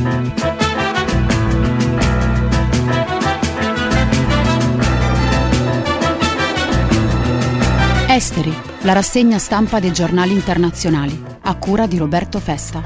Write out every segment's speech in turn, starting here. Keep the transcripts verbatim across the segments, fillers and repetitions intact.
Esteri, la rassegna stampa dei giornali internazionali, a cura di Roberto Festa.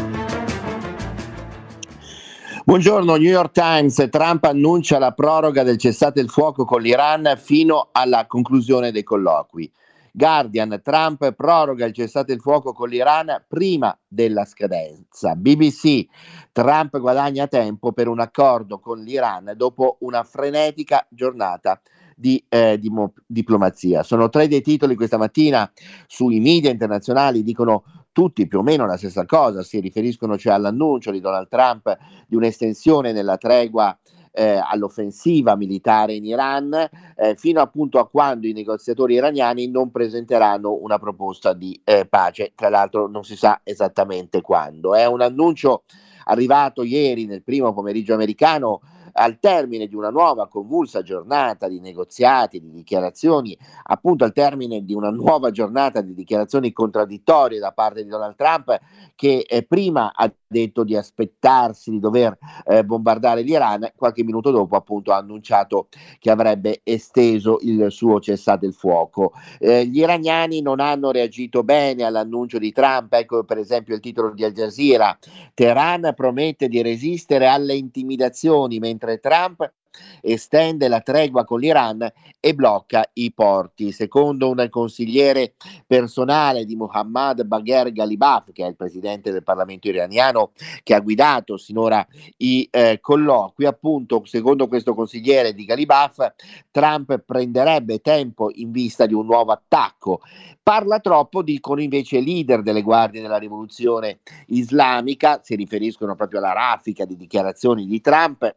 Buongiorno, New York Times. Trump annuncia la proroga del cessate il fuoco con l'Iran fino alla conclusione dei colloqui. Guardian, Trump proroga il cessate il fuoco con l'Iran prima della scadenza. B B C, Trump guadagna tempo per un accordo con l'Iran dopo una frenetica giornata di, eh, di mo- diplomazia. Sono tre dei titoli questa mattina sui media internazionali, dicono tutti più o meno la stessa cosa, si riferiscono cioè all'annuncio di Donald Trump di un'estensione della tregua eh, all'offensiva militare in Iran, eh, fino appunto a quando i negoziatori iraniani non presenteranno una proposta di eh, pace, tra l'altro non si sa esattamente quando. È un annuncio arrivato ieri nel primo pomeriggio americano, al termine di una nuova convulsa giornata di negoziati, di dichiarazioni, appunto al termine di una nuova giornata di dichiarazioni contraddittorie da parte di Donald Trump, che eh, prima ha detto di aspettarsi di dover eh, bombardare l'Iran, qualche minuto dopo appunto ha annunciato che avrebbe esteso il suo cessate il fuoco. Eh, gli iraniani non hanno reagito bene all'annuncio di Trump, ecco per esempio il titolo di Al Jazeera: Teheran promette di resistere alle intimidazioni mentre Trump estende la tregua con l'Iran e blocca i porti. Secondo un consigliere personale di Mohammad Bagher Ghalibaf, che è il presidente del Parlamento iraniano che ha guidato sinora i eh, colloqui, appunto secondo questo consigliere di Ghalibaf, Trump prenderebbe tempo in vista di un nuovo attacco. Parla troppo, dicono invece i leader delle guardie della rivoluzione islamica, si riferiscono proprio alla raffica di dichiarazioni di Trump.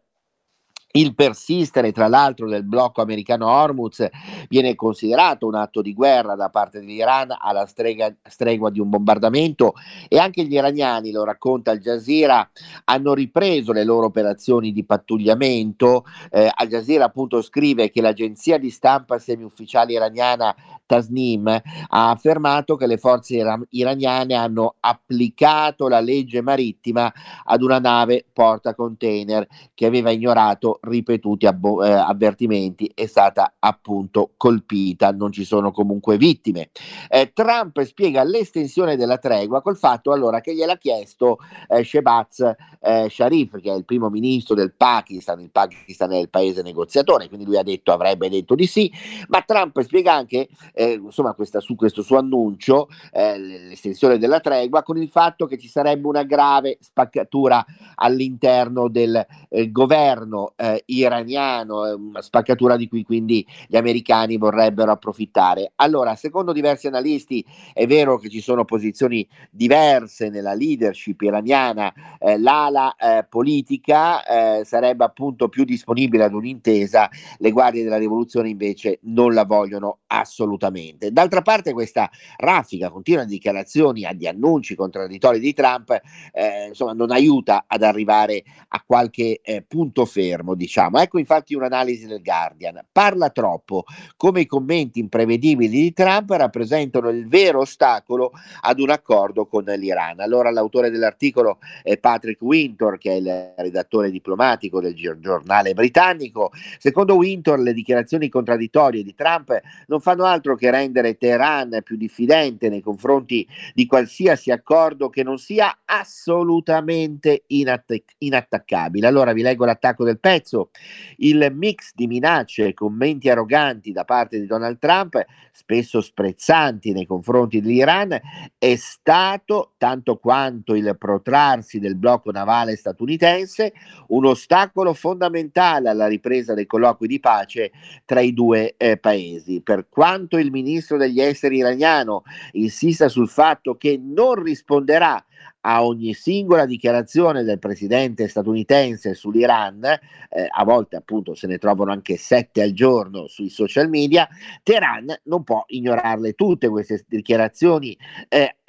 Il persistere, tra l'altro, del blocco americano Hormuz viene considerato un atto di guerra da parte dell'Iran alla strega, stregua di un bombardamento, e anche gli iraniani, lo racconta Al Jazeera, hanno ripreso le loro operazioni di pattugliamento. Eh, Al Jazeera appunto scrive che l'agenzia di stampa semiufficiale iraniana Tasnim ha affermato che le forze ira- iraniane hanno applicato la legge marittima ad una nave portacontainer che aveva ignorato ripetuti abbo- eh, avvertimenti. È stata appunto colpita, non ci sono comunque vittime. Eh, Trump spiega l'estensione della tregua col fatto allora che gliel'ha chiesto eh, Shehbaz eh, Sharif, che è il primo ministro del Pakistan. Il Pakistan è il paese negoziatore, quindi lui ha detto, avrebbe detto di sì, ma Trump spiega anche eh, insomma questa, su questo suo annuncio eh, l'estensione della tregua con il fatto che ci sarebbe una grave spaccatura all'interno del eh, governo eh, iraniano, una spaccatura di cui quindi gli americani vorrebbero approfittare. Allora, secondo diversi analisti, è vero che ci sono posizioni diverse nella leadership iraniana, eh, l'ala eh, politica eh, sarebbe appunto più disponibile ad un'intesa, le guardie della rivoluzione invece non la vogliono assolutamente. D'altra parte questa raffica continua di dichiarazioni, di annunci contraddittori di Trump, eh, insomma non aiuta ad arrivare a qualche eh, punto fermo, diciamo. Ecco infatti un'analisi del Guardian: parla troppo, come i commenti imprevedibili di Trump rappresentano il vero ostacolo ad un accordo con l'Iran. Allora l'autore dell'articolo è Patrick Winter, che è il redattore diplomatico del giornale britannico. Secondo Winter le dichiarazioni contraddittorie di Trump non fanno altro che rendere Teheran più diffidente nei confronti di qualsiasi accordo che non sia assolutamente inattac- inattaccabile. Allora vi leggo l'attacco del pezzo: il mix di minacce e commenti arroganti da parte di Donald Trump, spesso sprezzanti nei confronti dell'Iran, è stato, tanto quanto il protrarsi del blocco navale statunitense, un ostacolo fondamentale alla ripresa dei colloqui di pace tra i due eh, paesi. Per quanto il ministro degli esteri iraniano insista sul fatto che non risponderà a ogni singola dichiarazione del presidente statunitense sull'Iran, eh, a volte appunto se ne trovano anche sette al giorno sui social media, Teheran non può ignorarle tutte queste dichiarazioni eh,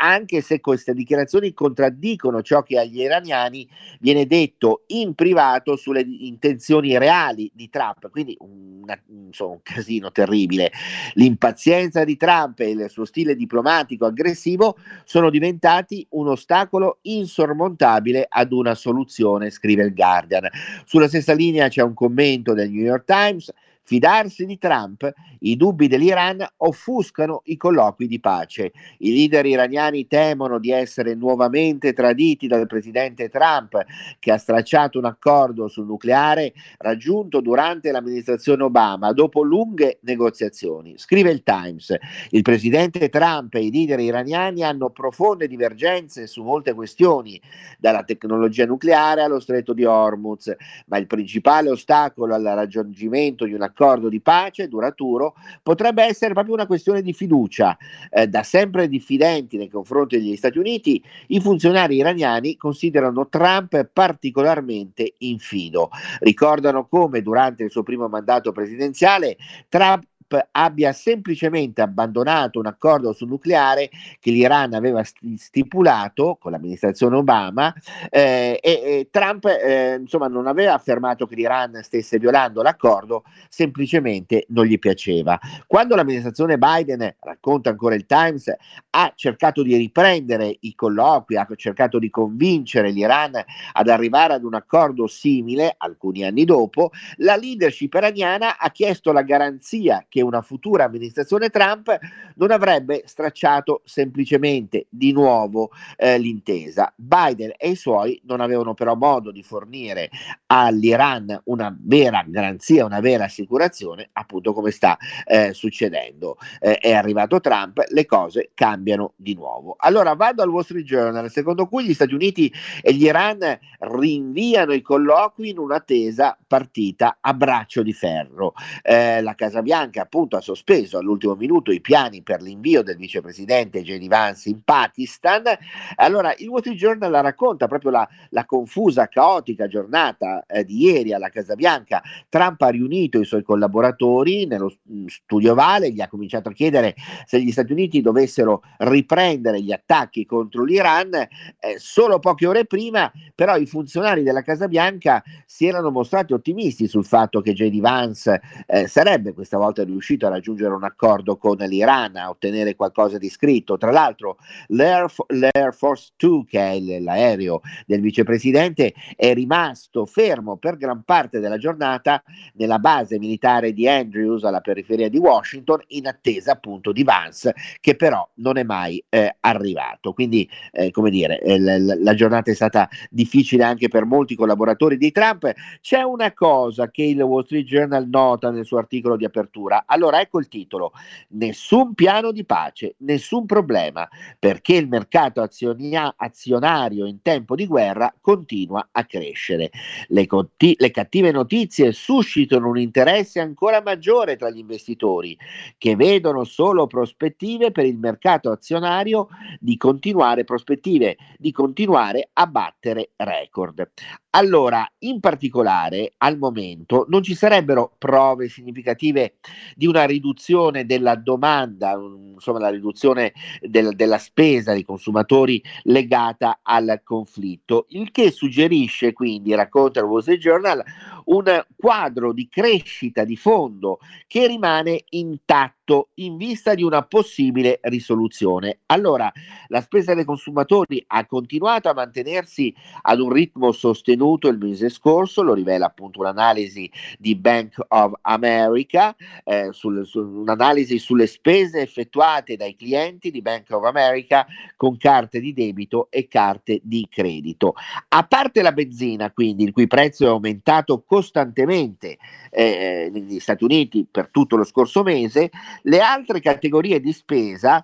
anche se queste dichiarazioni contraddicono ciò che agli iraniani viene detto in privato sulle intenzioni reali di Trump, quindi una, insomma, un casino terribile. L'impazienza di Trump e il suo stile diplomatico aggressivo sono diventati un ostacolo insormontabile ad una soluzione, scrive il Guardian. Sulla stessa linea c'è un commento del New York Times: fidarsi di Trump, i dubbi dell'Iran offuscano i colloqui di pace. I leader iraniani temono di essere nuovamente traditi dal presidente Trump, che ha stracciato un accordo sul nucleare raggiunto durante l'amministrazione Obama dopo lunghe negoziazioni. Scrive il Times: il presidente Trump e i leader iraniani hanno profonde divergenze su molte questioni, dalla tecnologia nucleare allo stretto di Hormuz, ma il principale ostacolo al raggiungimento di un accordo di pace duraturo potrebbe essere proprio una questione di fiducia. Eh, da sempre diffidenti nei confronti degli Stati Uniti, i funzionari iraniani considerano Trump particolarmente infido. Ricordano come durante il suo primo mandato presidenziale Trump abbia semplicemente abbandonato un accordo sul nucleare che l'Iran aveva stipulato con l'amministrazione Obama, eh, e, e Trump eh, insomma non aveva affermato che l'Iran stesse violando l'accordo, semplicemente non gli piaceva. Quando l'amministrazione Biden, racconta ancora il Times, ha cercato di riprendere i colloqui, ha cercato di convincere l'Iran ad arrivare ad un accordo simile alcuni anni dopo, la leadership iraniana ha chiesto la garanzia che una futura amministrazione Trump non avrebbe stracciato semplicemente di nuovo eh, l'intesa. Biden e i suoi non avevano però modo di fornire all'Iran una vera garanzia, una vera assicurazione, appunto come sta eh, succedendo. Eh, è arrivato Trump, le cose cambiano di nuovo. Allora vado al Wall Street Journal, secondo cui gli Stati Uniti e gli Iran rinviano i colloqui in un'attesa partita a braccio di ferro. Eh, la Casa Bianca appunto ha sospeso all'ultimo minuto i piani per l'invio del vicepresidente J D Vance in Pakistan. Allora il Wall Street Journal la racconta proprio la, la confusa, caotica giornata eh, di ieri alla Casa Bianca. Trump ha riunito i suoi collaboratori nello studio Ovale, gli ha cominciato a chiedere se gli Stati Uniti dovessero riprendere gli attacchi contro l'Iran. Eh, solo poche ore prima però i funzionari della Casa Bianca si erano mostrati ottimisti sul fatto che J D Vance eh, sarebbe questa volta riuscito a raggiungere un accordo con l'Iran, a ottenere qualcosa di scritto. Tra l'altro l'Air, l'Air Force due, che è l'aereo del vicepresidente, è rimasto fermo per gran parte della giornata nella base militare di Andrews, alla periferia di Washington, in attesa appunto di Vance, che però non è mai eh, arrivato. Quindi eh, come dire, eh, la, la giornata è stata difficile anche per molti collaboratori di Trump. C'è una cosa che il Wall Street Journal nota nel suo articolo di apertura. Allora ecco il titolo: nessun piano di pace, nessun problema, perché il mercato azionia- azionario in tempo di guerra continua a crescere. Le, conti- le cattive notizie suscitano un interesse ancora maggiore tra gli investitori, che vedono solo prospettive per il mercato azionario di continuare prospettive di continuare a battere record. Allora, in particolare, al momento non ci sarebbero prove significative di una riduzione della domanda, insomma la riduzione del, della spesa dei consumatori legata al conflitto, il che suggerisce quindi, racconta il Wall Street Journal, un quadro di crescita di fondo che rimane intatto in vista di una possibile risoluzione. Allora, la spesa dei consumatori ha continuato a mantenersi ad un ritmo sostenuto il mese scorso, lo rivela appunto un'analisi di Bank of America, eh, sul, su, un'analisi sulle spese effettuate dai clienti di Bank of America con carte di debito e carte di credito. A parte la benzina, quindi, il cui prezzo è aumentato costantemente eh, negli Stati Uniti per tutto lo scorso mese, le altre categorie di spesa,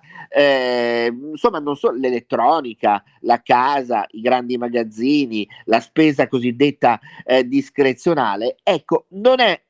eh, insomma non solo l'elettronica, la casa, i grandi magazzini, la spesa cosiddetta eh, discrezionale, ecco, non è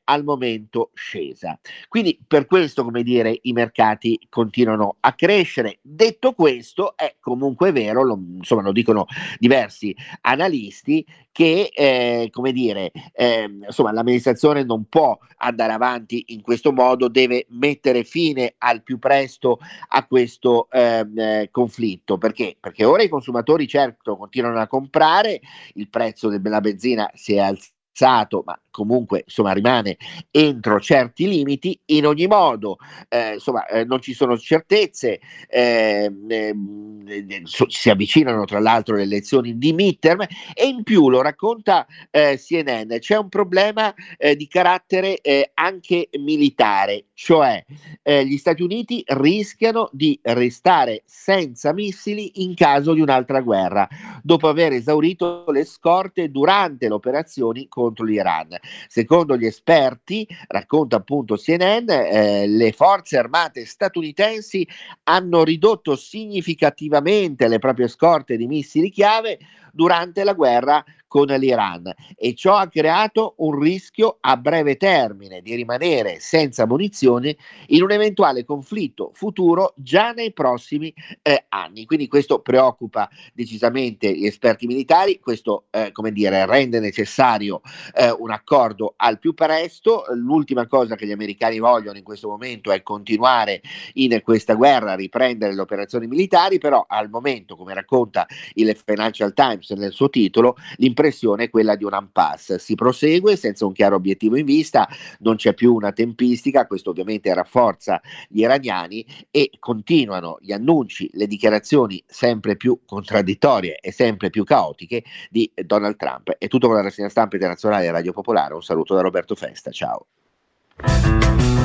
al momento scesa. Quindi per questo, come dire, i mercati continuano a crescere. Detto questo, è comunque vero, lo, insomma lo dicono diversi analisti, che eh, come dire, eh, insomma l'amministrazione non può andare avanti in questo modo, deve mettere fine al più presto a questo ehm, eh, conflitto. Perché? Perché ora i consumatori certo continuano a comprare, il prezzo della benzina si è alzato, ma comunque insomma rimane entro certi limiti. In ogni modo eh, insomma eh, non ci sono certezze, eh, eh, eh, so, si avvicinano tra l'altro le elezioni di midterm, e in più lo racconta eh, C N N, c'è un problema eh, di carattere eh, anche militare, cioè eh, gli Stati Uniti rischiano di restare senza missili in caso di un'altra guerra, dopo aver esaurito le scorte durante le operazioni contro l'Iran. Secondo gli esperti, racconta appunto C N N, eh, le forze armate statunitensi hanno ridotto significativamente le proprie scorte di missili chiave durante la guerra con l'Iran, e ciò ha creato un rischio a breve termine di rimanere senza munizioni in un eventuale conflitto futuro già nei prossimi eh, anni. Quindi questo preoccupa decisamente gli esperti militari, questo eh, come dire, rende necessario eh, un accordo al più presto. L'ultima cosa che gli americani vogliono in questo momento è continuare in questa guerra, riprendere le operazioni militari, però al momento, come racconta il Financial Times nel suo titolo, l'impressione è quella di un impasse. Si prosegue senza un chiaro obiettivo in vista, non c'è più una tempistica. Questo ovviamente rafforza gli iraniani, e continuano gli annunci, le dichiarazioni sempre più contraddittorie e sempre più caotiche di Donald Trump. È tutto con la rassegna stampa internazionale Radio Popolare. Un saluto da Roberto Festa, ciao.